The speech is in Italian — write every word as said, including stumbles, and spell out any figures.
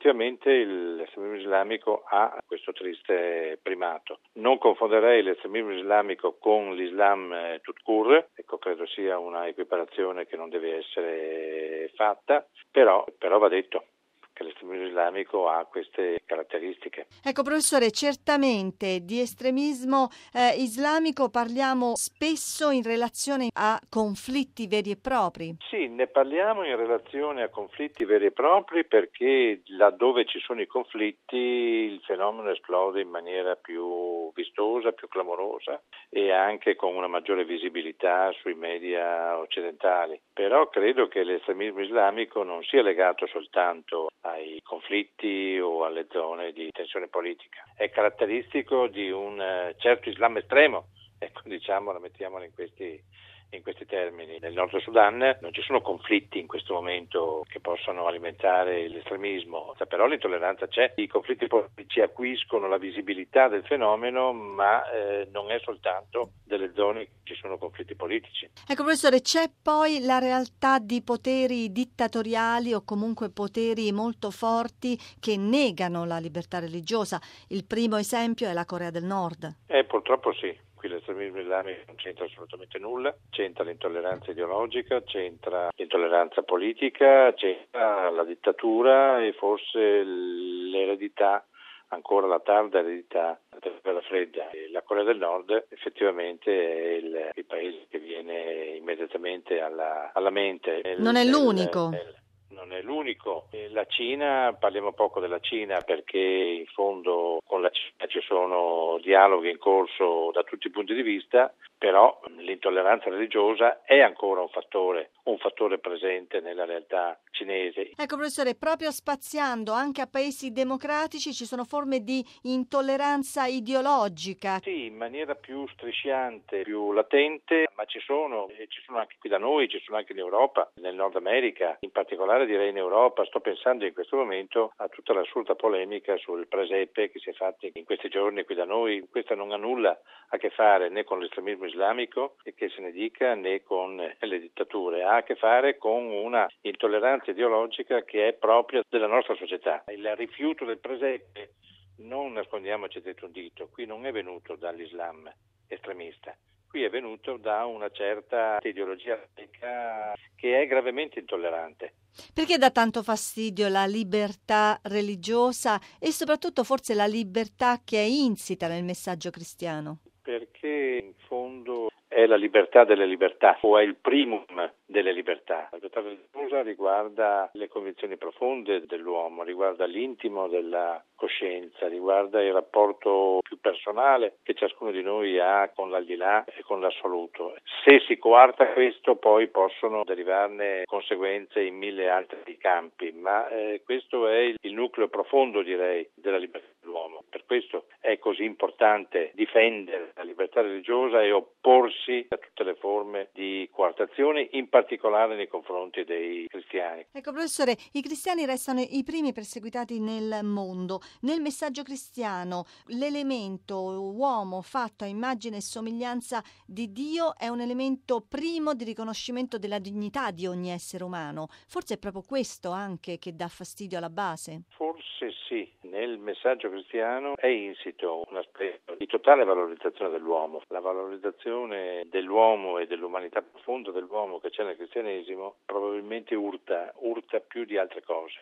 effettivamente l'estremismo islamico ha questo triste primato. Non confonderei l'estremismo islamico con l'Islam tout court, ecco, credo sia una equiparazione che non deve essere fatta, però, però va detto che l'estremismo islamico ha queste caratteristiche. Ecco professore, certamente di estremismo eh, islamico parliamo spesso in relazione a conflitti veri e propri. Sì, ne parliamo in relazione a conflitti veri e propri perché laddove ci sono i conflitti il fenomeno esplode in maniera più vistosa, più clamorosa e anche con una maggiore visibilità sui media occidentali. Però credo che l'estremismo islamico non sia legato soltanto ai conflitti o alle zone di tensione politica. È caratteristico di un certo Islam estremo, ecco, diciamola, mettiamola in questi in questi termini. Nel Nord Sudan non ci sono conflitti in questo momento che possano alimentare l'estremismo, però l'intolleranza c'è. I conflitti politici acquiscono la visibilità del fenomeno, ma eh, non è soltanto delle zone in cui ci sono conflitti politici. Ecco professore, c'è poi la realtà di poteri dittatoriali o comunque poteri molto forti che negano la libertà religiosa. Il primo esempio è la Corea del Nord. Eh, purtroppo sì. Qui l'estremismo islamico non c'entra assolutamente nulla, c'entra l'intolleranza ideologica, c'entra l'intolleranza politica, c'entra la dittatura e forse l'eredità, ancora la tarda eredità della guerra fredda. La Corea del Nord effettivamente è il, il paese che viene immediatamente alla, alla mente. Nel, non è nel, l'unico. Nel, Non è l'unico. La Cina, parliamo poco della Cina perché in fondo con la Cina ci sono dialoghi in corso da tutti i punti di vista, però l'intolleranza religiosa è ancora un fattore, un fattore presente nella realtà cinese. Ecco professore, proprio spaziando anche a paesi democratici ci sono forme di intolleranza ideologica. Sì, in maniera più strisciante, più latente, ma ci sono, e ci sono anche qui da noi, ci sono anche in Europa, nel Nord America, in particolare direi in Europa. Sto pensando in questo momento a tutta l'assurda polemica sul presepe che si è fatta in questi giorni qui da noi. Questa non ha nulla a che fare né con l'estremismo islamico, e che se ne dica, né con le dittature, ha a che fare con una intolleranza ideologica che è propria della nostra società. Il rifiuto del presepe, non nascondiamoci dietro un dito, qui non è venuto dall'Islam estremista, qui è venuto da una certa ideologia che è gravemente intollerante. Perché dà tanto fastidio la libertà religiosa e soprattutto forse la libertà che è insita nel messaggio cristiano? Perché in fondo è la libertà delle libertà, o è il primum delle libertà. La libertà religiosa riguarda le convinzioni profonde dell'uomo, riguarda l'intimo della coscienza, riguarda il rapporto più personale che ciascuno di noi ha con l'aldilà e con l'assoluto. Se si coarta questo, poi possono derivarne conseguenze in mille altri campi, ma eh, questo è il, il nucleo profondo, direi, della libertà dell'uomo. Per questo è così importante difendere la libertà religiosa e opporsi a tutte le forme di coartazione, in particolare nei confronti dei cristiani. Ecco professore, i cristiani restano i primi perseguitati nel mondo. Nel messaggio cristiano l'elemento uomo fatto a immagine e somiglianza di Dio è un elemento primo di riconoscimento della dignità di ogni essere umano. Forse è proprio questo anche che dà fastidio alla base? Forse sì, nel messaggio cristiano è insito un aspetto di totale valorizzazione dell'uomo. La valorizzazione dell'uomo e dell'umanità profonda dell'uomo che c'è nel cristianesimo probabilmente urta, urta più di altre cose.